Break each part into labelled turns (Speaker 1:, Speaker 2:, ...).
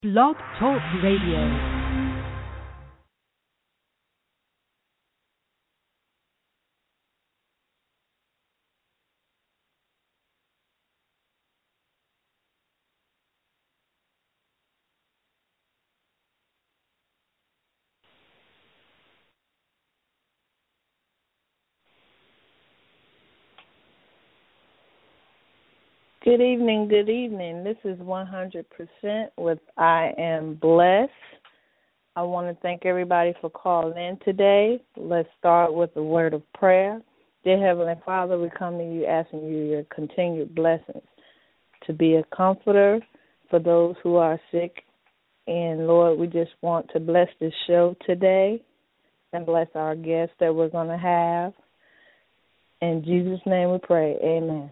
Speaker 1: Blog Talk Radio.
Speaker 2: Good evening, good evening. This is 100% with I Am Blessed. I want to thank everybody for calling in today. Let's start with a word of prayer. Dear Heavenly Father, we come to you asking you your continued blessings to be a comforter for those who are sick. And Lord, we just want to bless this show today and bless our guests that we're going to have. In Jesus' name we pray, amen.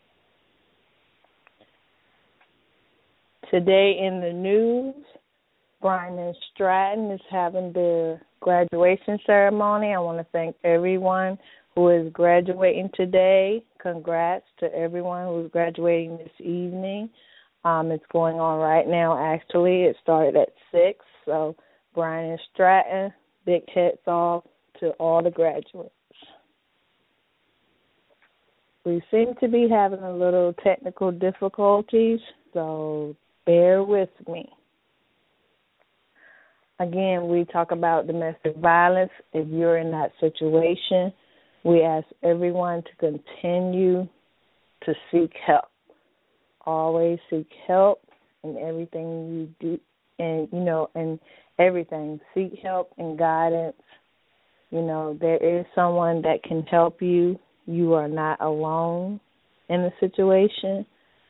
Speaker 2: Today in the news, Bryan and Stratton is having their graduation ceremony. I want to thank everyone who is graduating today. Congrats to everyone who is graduating this evening. It's going on right now, actually. It started at 6. So Bryan and Stratton, big hats off to all the graduates. We seem to be having a little technical difficulties, so bear with me. Again, we talk about domestic violence. If you're in that situation, we ask everyone to continue to seek help. Always seek help in everything you do, and in everything. Seek help and guidance. There is someone that can help you. You are not alone in the situation.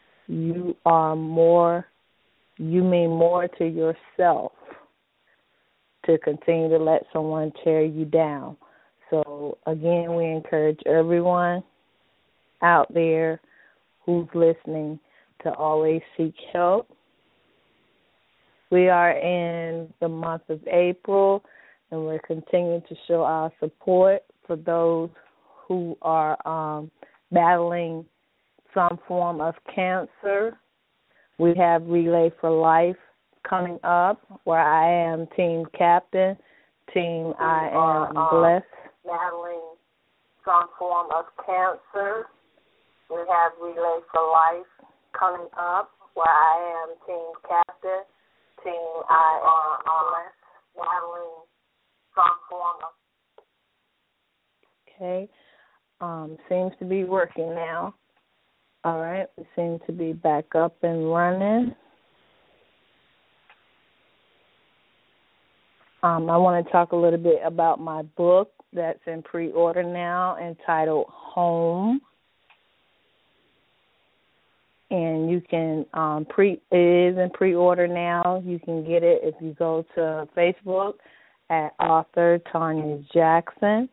Speaker 2: You mean more to yourself to continue to let someone tear you down. So, again, we encourage everyone out there who's listening to always seek help. We are in the month of April, and we're continuing to show our support for those who are battling some form of cancer. We have Relay for Life coming up, where I am team captain, team I Am Blessed. Battling some form of cancer. We have Relay for Life coming up, where I am team captain, team I Am Blessed. Battling some form of... Okay. Seems to be working now. All right, we seem to be back up and running. I want to talk a little bit about my book that's in pre-order now, entitled Home. And you can it is in pre-order now. You can get it if you go to Facebook at author Tanya Jackson.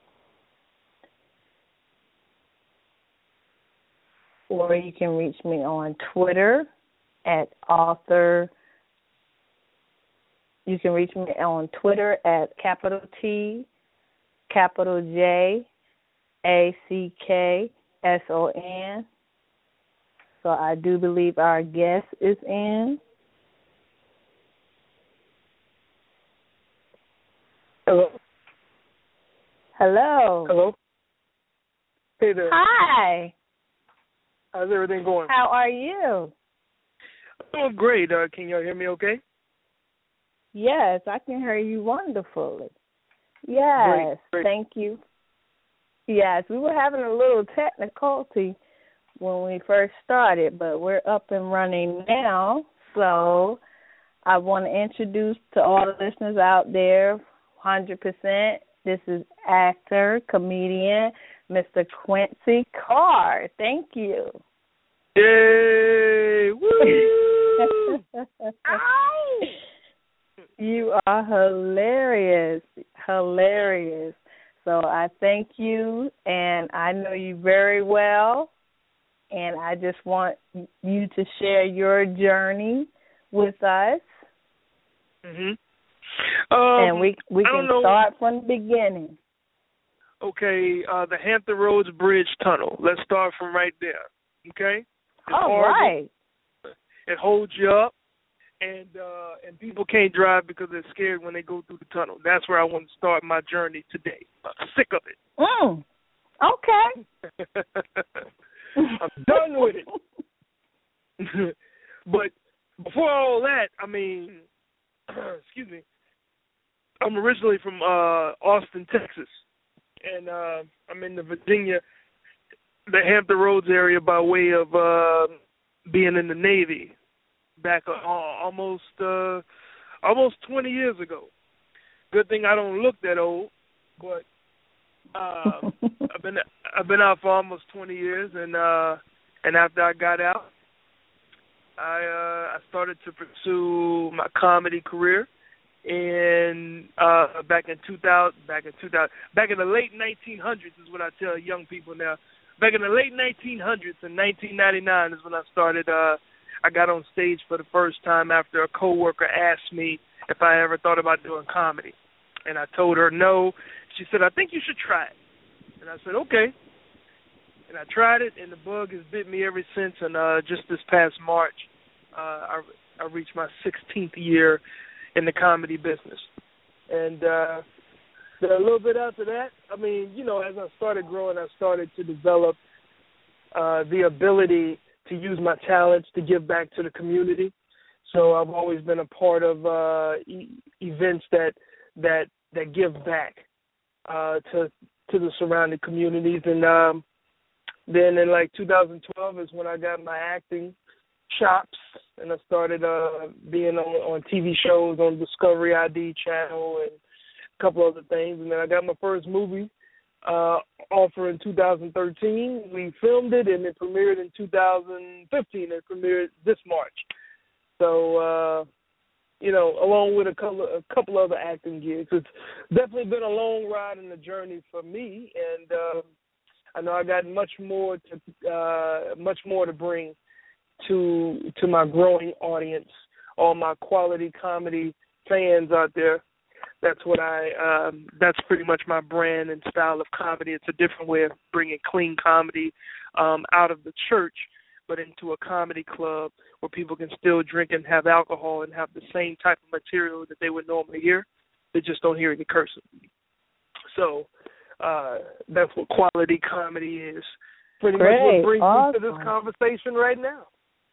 Speaker 2: Or you can reach me on Twitter at author. You can reach me on Twitter at capital T, capital J, ACKSON. So I do believe our guest is in.
Speaker 3: Hello.
Speaker 2: Hello.
Speaker 3: Hello. Hey there.
Speaker 2: Hi.
Speaker 3: How's everything going?
Speaker 2: How are you?
Speaker 3: Oh, great. Can y'all hear me okay?
Speaker 2: Yes, I can hear you wonderfully. Yes,
Speaker 3: great.
Speaker 2: Thank you. Yes, we were having a little difficulty when we first started, but we're up and running now. So I want to introduce to all the listeners out there, 100%, this is actor, comedian, Mr. Quincy Carr. Thank you.
Speaker 3: Yay! Woo!
Speaker 2: You are hilarious. So I thank you, and I know you very well, and I just want you to share your journey with us.
Speaker 3: Mhm.
Speaker 2: And we can start from the beginning.
Speaker 3: Okay, the Hampton Roads Bridge Tunnel. Let's start from right there. Okay?
Speaker 2: All right.
Speaker 3: It holds you up, and people can't drive because they're scared when they go through the tunnel. That's where I want to start my journey today. I'm sick of it.
Speaker 2: Okay.
Speaker 3: I'm done with it. But before all that, I mean, excuse me, I'm originally from Austin, Texas, and I'm in the Virginia, the Hampton Roads area by way of being in the Navy back almost 20 years ago. Good thing I don't look that old, but I've been out for almost 20 years, and after I got out, I started to pursue my comedy career. And back in the late 1900s is what I tell young people now. Back in the late 1900s, in 1999 is when I started. I got on stage for the first time after a coworker asked me if I ever thought about doing comedy, and I told her no. She said, "I think you should try it," and I said, "Okay." And I tried it, and the bug has bit me ever since. And just this past March, I reached my 16th year in the comedy business. And a little bit after that, I mean, you know, as I started growing, I started to develop the ability to use my talents to give back to the community. So I've always been a part of events that give back to the surrounding communities. And then in like 2012 is when I got my acting chops, and I started being on TV shows on Discovery ID channel and a couple other things. And then I got my first movie offer in 2013. We filmed it, and it premiered in 2015. It premiered this March. So, you know, along with a couple other acting gigs. It's definitely been a long ride and a journey for me, and I know I got much more to bring to my growing audience, all my quality comedy fans out there. That's what that's pretty much my brand and style of comedy. It's a different way of bringing clean comedy out of the church, but into a comedy club where people can still drink and have alcohol and have the same type of material that they would normally hear. They just don't hear any cursing. So that's what quality comedy is. Pretty much what brings me to this conversation right now.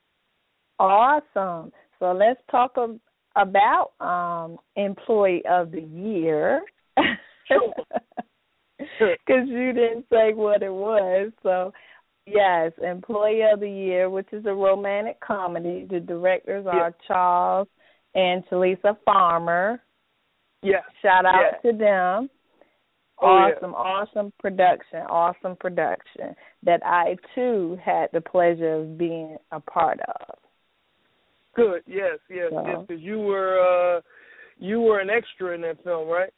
Speaker 2: Awesome. So let's talk about Employee of the Year. Because you didn't say what it was. So, yes, Employee of the Year, which is a romantic comedy. The directors are Charles and Talisa Farmer.
Speaker 3: Yeah.
Speaker 2: Shout out to them. Awesome production that I, too, had the pleasure of being a part of.
Speaker 3: Good, yes, because you were an extra in that film, right?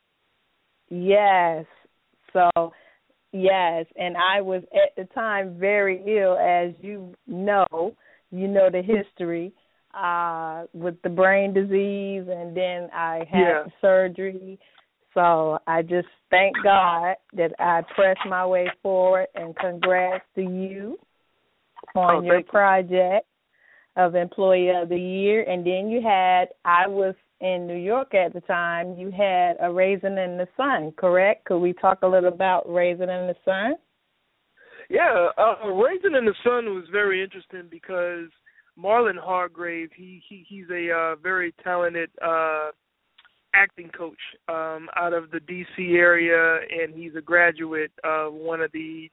Speaker 2: Yes. So, yes, and I was at the time very ill, as you know the history with the brain disease, and then I had surgery. So I just thank God that I pressed my way forward, and congrats to you on your project of Employee of the Year. And then I was in New York at the time, you had a Raisin in the Sun, correct? Could we talk a little about Raisin in the Sun?
Speaker 3: Yeah, Raisin in the Sun was very interesting because Marlon Hargrave, he's a very talented acting coach out of the D.C. area, and he's a graduate of one of the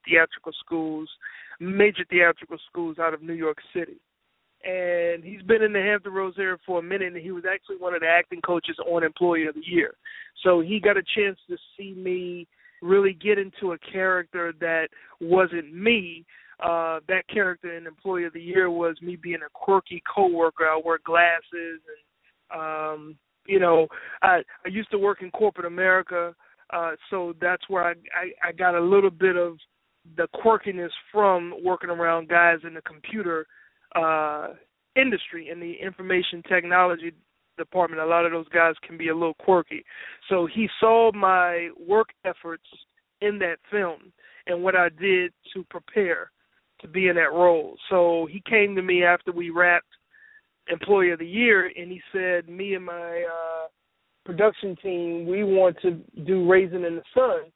Speaker 3: major theatrical schools out of New York City. And he's been in the Hampton Roads area for a minute, and he was actually one of the acting coaches on Employee of the Year. So he got a chance to see me really get into a character that wasn't me. That character in Employee of the Year was me being a quirky coworker. I wear glasses, and I used to work in corporate America, so that's where I got a little bit of the quirkiness from working around guys in the computer industry, in the information technology department. A lot of those guys can be a little quirky. So he saw my work efforts in that film and what I did to prepare to be in that role. So he came to me after we wrapped Employee of the Year, and he said, me and my production team, we want to do Raisin in the Sun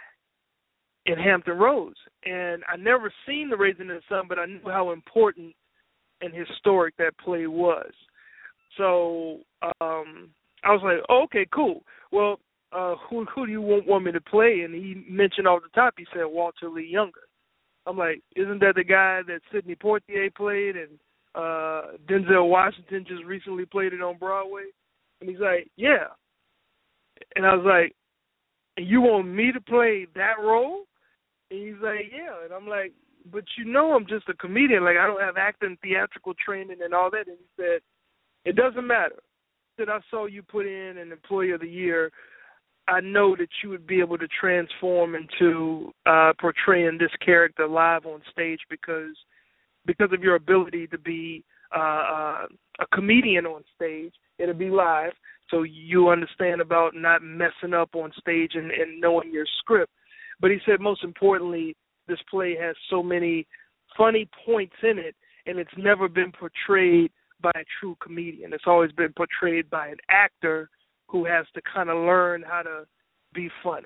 Speaker 3: in Hampton Roads. And I never seen the Raisin in the Sun, but I knew how important and historic that play was. So I was like, oh, okay, cool. Well, who do you want me to play? And he mentioned off the top, he said Walter Lee Younger. I'm like, isn't that the guy that Sidney Poitier played and Denzel Washington just recently played it on Broadway? And he's like, yeah. And I was like, and you want me to play that role? And he's like, yeah. And I'm like, but I'm just a comedian. Like, I don't have acting, theatrical training and all that. And he said, it doesn't matter. He said, I saw you put in an Employee of the Year. I know that you would be able to transform into portraying this character live on stage because of your ability to be a comedian on stage. It'll be live, so you understand about not messing up on stage and knowing your script. But he said most importantly, this play has so many funny points in it, and it's never been portrayed by a true comedian. It's always been portrayed by an actor who has to kind of learn how to be funny.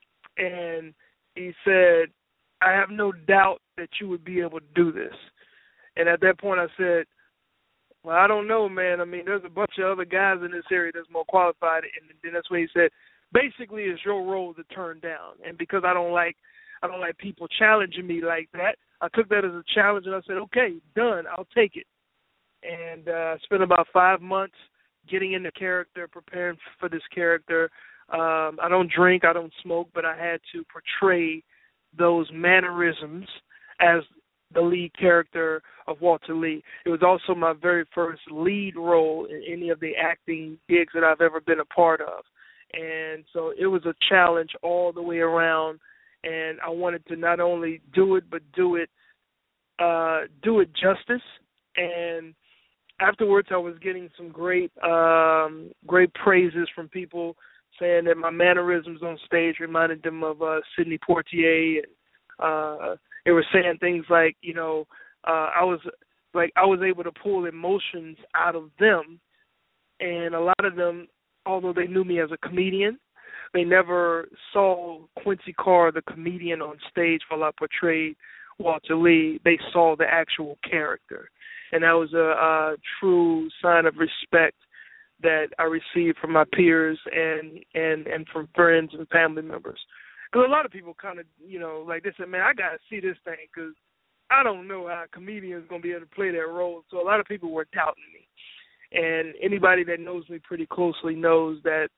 Speaker 3: And he said, I have no doubt that you would be able to do this. And at that point I said, well, I don't know, man. I mean, there's a bunch of other guys in this area that's more qualified. And then that's when he said, basically it's your role to turn down. And because I don't like people challenging me like that, I took that as a challenge and I said, okay, done, I'll take it. And I spent about 5 months getting into character, preparing for this character. I don't drink, I don't smoke, but I had to portray those mannerisms as the lead character of Walter Lee. It was also my very first lead role in any of the acting gigs that I've ever been a part of. And so it was a challenge all the way around, and I wanted to not only do it, but do it justice. And afterwards, I was getting some great praises from people saying that my mannerisms on stage reminded them of Sidney Poitier. And they were saying things like, I was able to pull emotions out of them, and a lot of them, although they knew me as a comedian, they never saw Quincy Carr, the comedian, on stage while I portrayed Walter Lee. They saw the actual character. And that was a true sign of respect that I received from my peers and from friends and family members. Because a lot of people kind of, like they said, man, I got to see this thing because I don't know how a comedian is going to be able to play that role. So a lot of people were doubting me. And anybody that knows me pretty closely knows that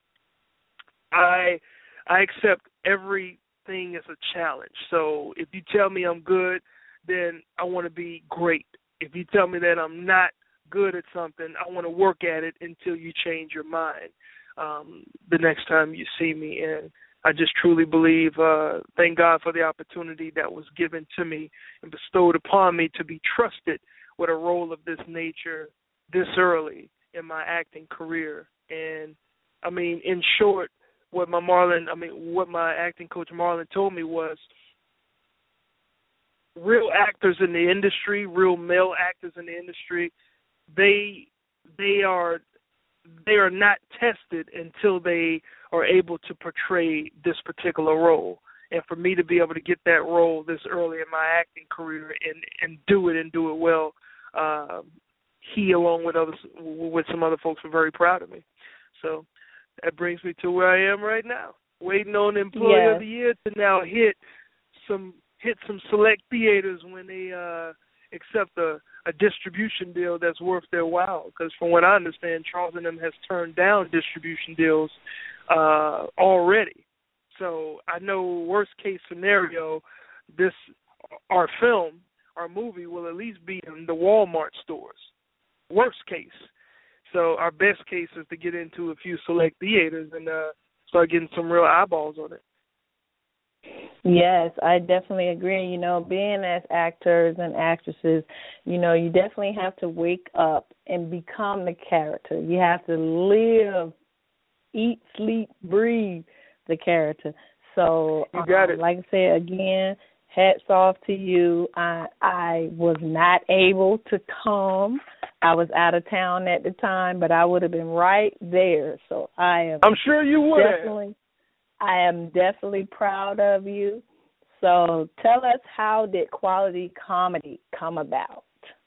Speaker 3: I accept everything as a challenge. So if you tell me I'm good, then I want to be great. If you tell me that I'm not good at something, I want to work at it until you change your mind the next time you see me. And I just truly believe, thank God for the opportunity that was given to me and bestowed upon me to be trusted with a role of this nature this early in my acting career. And, I mean, in short, what my acting coach Marlon told me was, real actors in the industry, real male actors in the industry, they are not tested until they are able to portray this particular role. And for me to be able to get that role this early in my acting career and do it well, he, along with some other folks, were very proud of me. So that brings me to where I am right now, waiting on Employee of the Year to now hit some select theaters when they accept a distribution deal that's worth their while. Because from what I understand, Charles and them has turned down distribution deals already. So I know worst case scenario, our movie will at least be in the Walmart stores. Worst case. So our best case is to get into a few select theaters and start getting some real eyeballs on it.
Speaker 2: Yes, I definitely agree. Being as actors and actresses, you definitely have to wake up and become the character. You have to live, eat, sleep, breathe the character. So,
Speaker 3: you got it.
Speaker 2: Like I said, again, hats off to you. I was not able to come. I was out of town at the time, but I would have been right there. So I'm
Speaker 3: sure you would
Speaker 2: definitely, I am definitely proud of you. So tell us, how did quality comedy come about?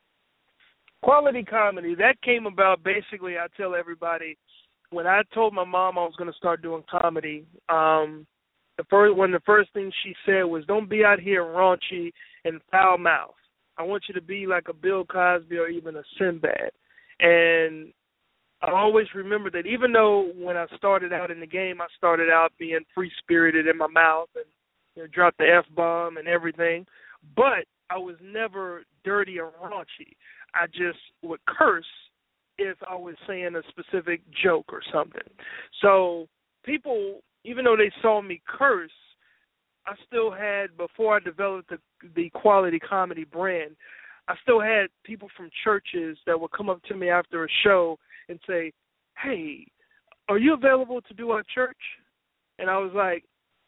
Speaker 3: Quality comedy, that came about basically, I tell everybody, when I told my mom I was going to start doing comedy, one of the first things she said was, don't be out here raunchy and foul mouth. I want you to be like a Bill Cosby or even a Sinbad. And I always remember that even though when I started out in the game, I started out being free-spirited in my mouth and dropped the F-bomb and everything, but I was never dirty or raunchy. I just would curse if I was saying a specific joke or something. So people, even though they saw me curse, I still had, before I developed the quality comedy brand, I still had people from churches that would come up to me after a show and say, hey, are you available to do our church? And I was like,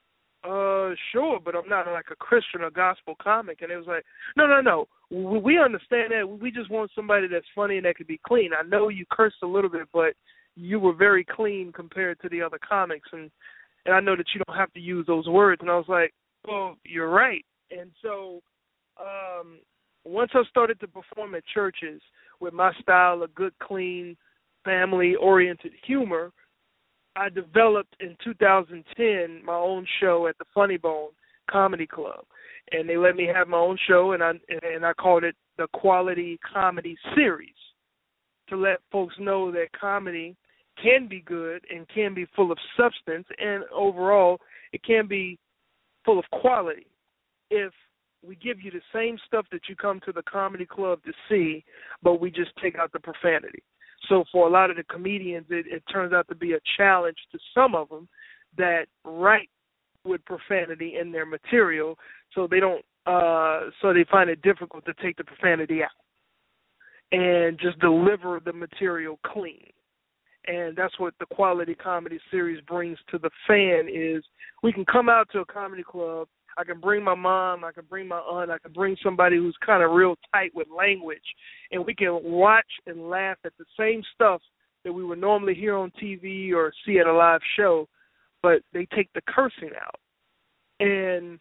Speaker 3: sure, but I'm not like a Christian or gospel comic. And it was like, no, we understand that. We just want somebody that's funny and that could be clean. I know you cursed a little bit, but you were very clean compared to the other comics, and I know that you don't have to use those words. And I was like, well, you're right. And so once I started to perform at churches with my style of good, clean, family-oriented humor, I developed in 2010 my own show at the Funny Bone Comedy Club. And they let me have my own show, and I called it the Quality Comedy Series, to let folks know that comedy can be good and can be full of substance, and overall it can be full of quality if we give you the same stuff that you come to the comedy club to see, but we just take out the profanity. So for a lot of the comedians, it turns out to be a challenge to some of them that write with profanity in their material, so they don't. So they find it difficult to take the profanity out and just deliver the material clean. And that's what the Quality Comedy Series brings to the fan, is we can come out to a comedy club. I can bring my mom, I can bring my aunt, I can bring somebody who's kind of real tight with language, and we can watch and laugh at the same stuff that we would normally hear on TV or see at a live show, but they take the cursing out. And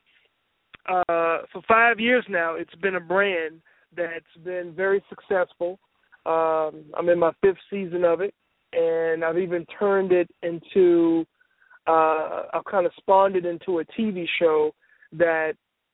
Speaker 3: for 5 years now, it's been a brand that's been very successful. I'm in my 5th season of it, and I've even turned it into, I've kind of spawned it into a TV show that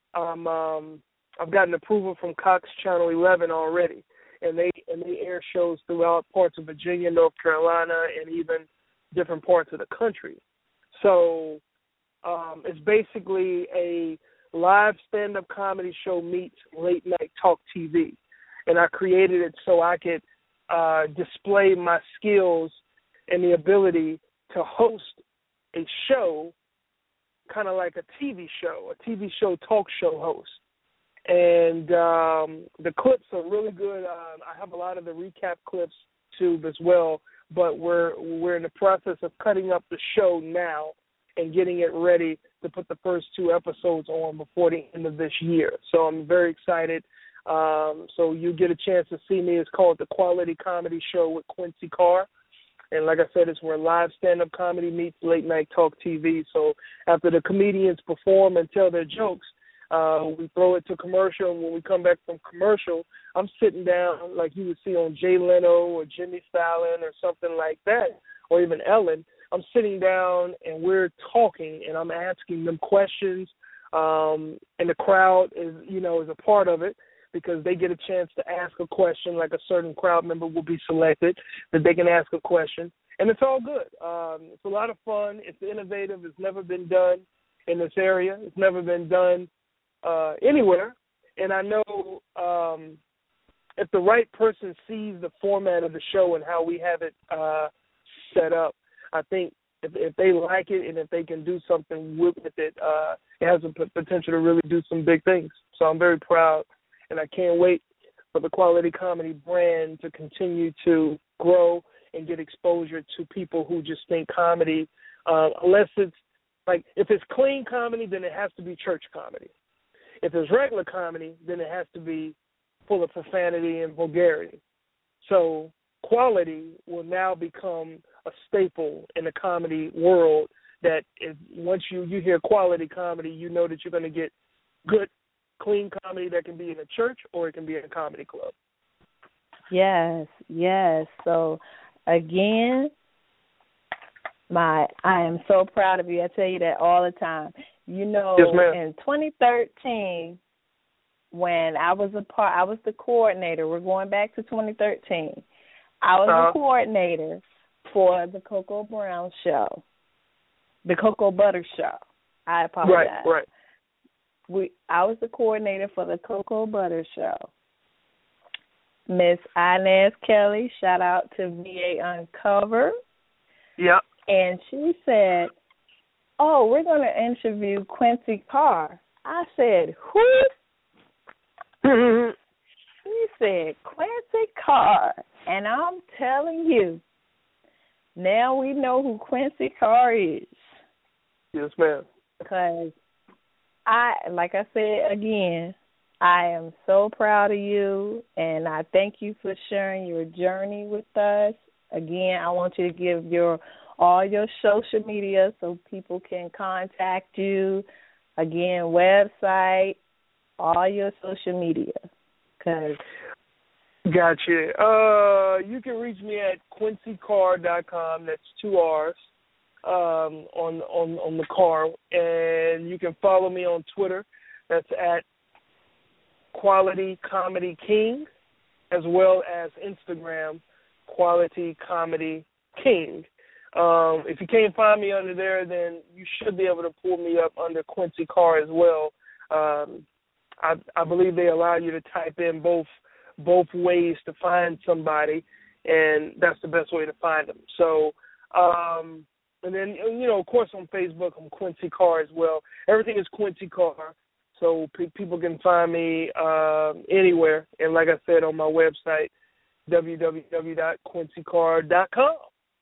Speaker 3: I've gotten approval from Cox Channel 11 already, and they air shows throughout parts of Virginia, North Carolina, and even different parts of the country. So it's basically a live stand-up comedy show meets late-night talk TV, and I created it so I could display my skills and the ability to host a show kind of like a TV show talk show host. And the clips are really good. I have a lot of the recap clips too as well, but we're in the process of cutting up the show now and getting it ready to put the first 2 episodes on before the end of this year. So I'm very excited. So you get a chance to see me. It's called The Quality Comedy Show with Quincy Carr. And like I said, it's where live stand-up comedy meets late-night talk TV. So after the comedians perform and tell their jokes, we throw it to commercial. And when we come back from commercial, I'm sitting down like you would see on Jay Leno or Jimmy Fallon or something like that, or even Ellen. I'm sitting down and we're talking, and I'm asking them questions, and the crowd is a part of it, because they get a chance to ask a question, like a certain crowd member will be selected, that they can ask a question. And it's all good. It's a lot of fun. It's innovative. It's never been done in this area. It's never been done anywhere. And I know if the right person sees the format of the show and how we have it set up, I think if they like it and if they can do something with it, it has the potential to really do some big things. So I'm very proud. And I can't wait for the Quality Comedy brand to continue to grow and get exposure to people who just think comedy, unless it's like, if it's clean comedy, then it has to be church comedy. If it's regular comedy, then it has to be full of profanity and vulgarity. So quality will now become a staple in the comedy world, that once you hear quality comedy, you know that you're going to get good, clean comedy that can be in a church or it can be in a comedy club.
Speaker 2: Yes, yes. So, again, I am so proud of you. I tell you that all the time. You know,
Speaker 3: yes, ma'am.
Speaker 2: In 2013, when I was the coordinator. We're going back to 2013. I was the coordinator for the Coco Brown show, the Cocoa Butter show. I apologize.
Speaker 3: Right.
Speaker 2: I was the coordinator for the Cocoa Butter show. Miss Inez Kelly, shout out to VA Uncovered.
Speaker 3: Yep.
Speaker 2: And she said, "Oh, we're going to interview Quincy Carr." I said, "Who?" She said, "Quincy Carr." And I'm telling you, now we know who Quincy Carr is.
Speaker 3: Yes, ma'am.
Speaker 2: Because like I said again, I am so proud of you, and I thank you for sharing your journey with us. Again, I want you to give all your social media so people can contact you. Again, website, all your social media.
Speaker 3: Gotcha. You can reach me at QuincyCarr.com. That's 2 R's on the car, and you can follow me on Twitter. That's at Quality Comedy King, as well as Instagram, Quality Comedy King. If you can't find me under there, then you should be able to pull me up under Quincy Carr as well. I believe they allow you to type in both ways to find somebody, and that's the best way to find them. So, and then, of course, on Facebook, I'm Quincy Carr as well. Everything is Quincy Carr, so people can find me anywhere. And like I said, on my website, www.quincycarr.com.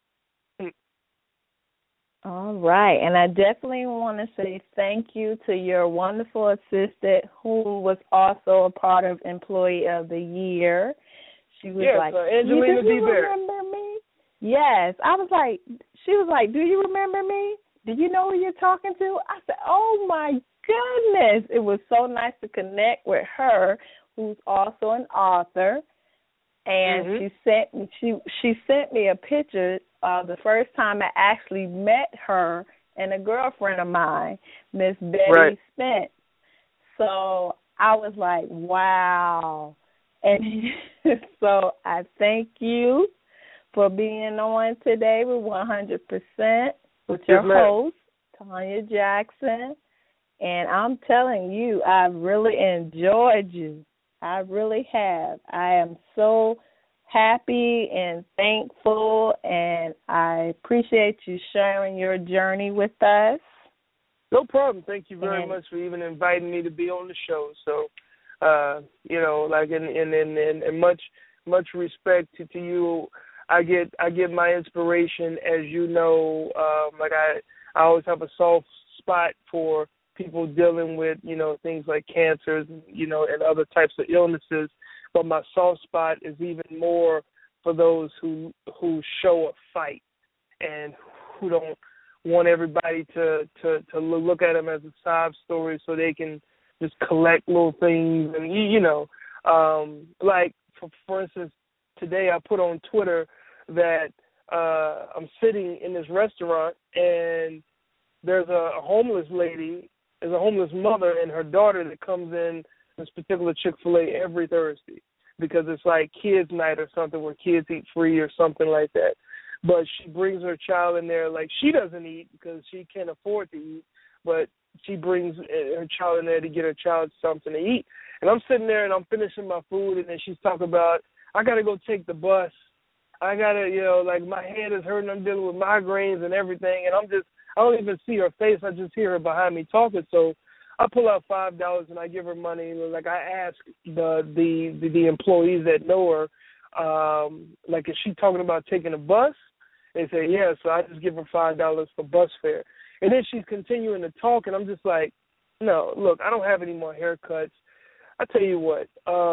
Speaker 2: All right, and I definitely want to say thank you to your wonderful assistant, who was also a part of Employee of the Year. She was like,
Speaker 3: Angelina
Speaker 2: "Do you remember me?" Yes, she was like, "Do you remember me? Do you know who you're talking to?" I said, "Oh my goodness!" It was so nice to connect with her, who's also an author, and she sent me a picture. The first time I actually met her and a girlfriend of mine, Miss Betty Spence. So I was like, wow. And so I thank you for being on today with 100% with your host, Tanya Jackson. And I'm telling you, I've really enjoyed you. I really have. I am so happy and thankful, and I appreciate you sharing your journey with us.
Speaker 3: No problem. Thank you very much for even inviting me to be on the show. So, and much respect to you. I get my inspiration, as you know. I always have a soft spot for people dealing with things like cancers, and other types of illnesses. But my soft spot is even more for those who show a fight and who don't want everybody to look at them as a sob story, so they can just collect little things. And like for instance, today I put on Twitter that I'm sitting in this restaurant and there's a homeless lady, there's a homeless mother and her daughter that comes in this particular Chick-fil-A every Thursday, because it's like kids' night or something where kids eat free or something like that. But she brings her child in there, like she doesn't eat because she can't afford to eat, but she brings her child in there to get her child something to eat. And I'm sitting there and I'm finishing my food, and then she's talking about, I got to go take the bus. I got to, my head is hurting. I'm dealing with migraines and everything. And I don't even see her face. I just hear her behind me talking. So I pull out $5 and I give her money. Like, I ask the employees that know her, is she talking about taking a bus? They say, yeah, so I just give her $5 for bus fare. And then she's continuing to talk, and I'm just like, No, look, I don't have any more haircuts. I tell you what,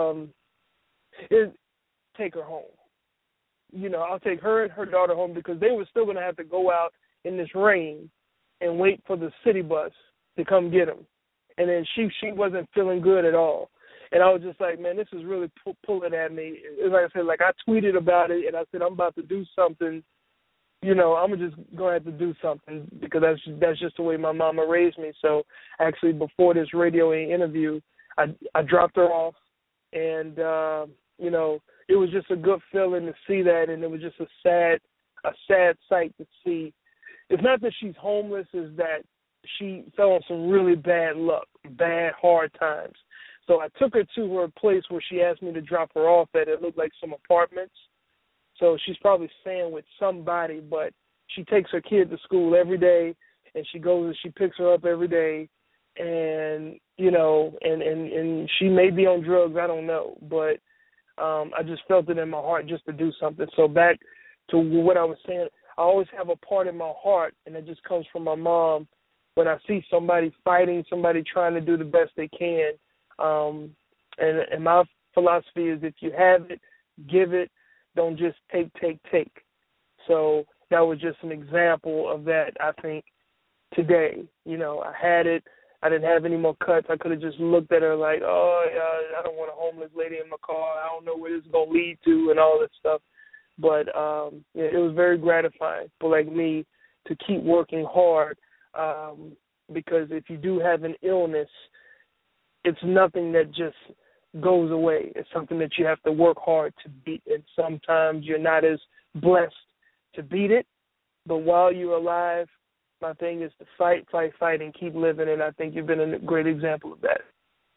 Speaker 3: take her home. I'll take her and her daughter home because they were still going to have to go out in this rain and wait for the city bus to come get them. And then she wasn't feeling good at all. And I was just like, man, this is really pulling at me. Like I said, I tweeted about it, and I said, I'm about to do something. I'm just going to have to do something because that's just the way my mama raised me. So actually before this radio interview, I dropped her off, and, it was just a good feeling to see that, and it was just a sad sight to see. It's not that she's homeless, it's that she fell on some really bad luck, bad, hard times. So I took her to her place where she asked me to drop her off at. It looked like some apartments. So she's probably staying with somebody, but she takes her kid to school every day, and she goes and she picks her up every day. And, and she may be on drugs, I don't know. But I just felt it in my heart just to do something. So back to what I was saying, I always have a part in my heart, and it just comes from my mom. When I see somebody fighting, somebody trying to do the best they can, and my philosophy is if you have it, give it, don't just take. So that was just an example of that, I think, today. I had it. I didn't have any more cuts. I could have just looked at her like, oh, yeah, I don't want a homeless lady in my car. I don't know where this is going to lead to and all that stuff. But it was very gratifying for like me to keep working hard because if you do have an illness, it's nothing that just goes away. It's something that you have to work hard to beat, and sometimes you're not as blessed to beat it. But while you're alive, my thing is to fight, and keep living, and I think you've been a great example of that.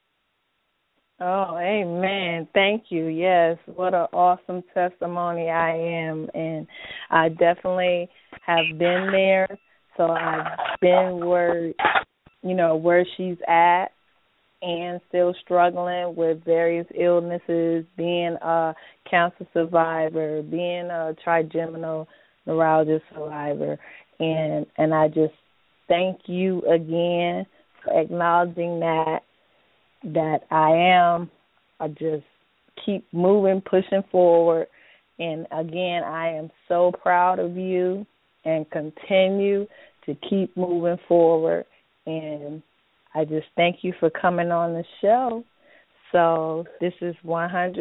Speaker 2: Oh, amen. Thank you. Yes, what an awesome testimony I am, and I definitely have been there. So I've been where she's at and still struggling with various illnesses, being a cancer survivor, being a trigeminal neuralgia survivor. And I just thank you again for acknowledging that I just keep moving, pushing forward. And again, I am so proud of you and continue to keep moving forward. And I just thank you for coming on the show. So this is 100%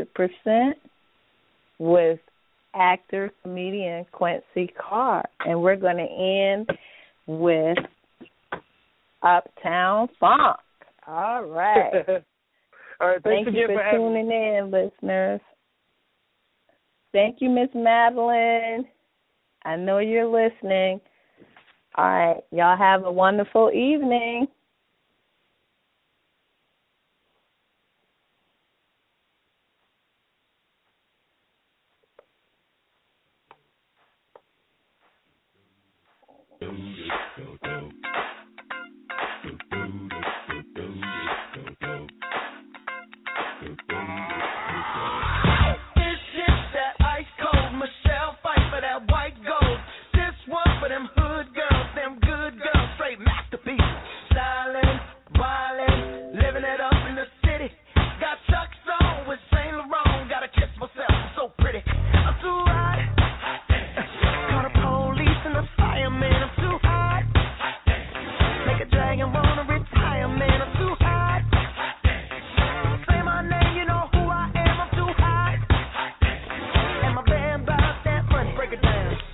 Speaker 2: with actor, comedian Quincy Carr. And we're going to end with Uptown Funk. All right.
Speaker 3: All right.
Speaker 2: Thank you for tuning in, listeners. Thank you, Miss Madeline. I know you're listening. All right. Y'all have a wonderful evening.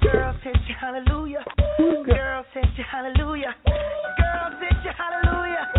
Speaker 4: Hallelujah. Girl, set you hallelujah. Girl, set you hallelujah.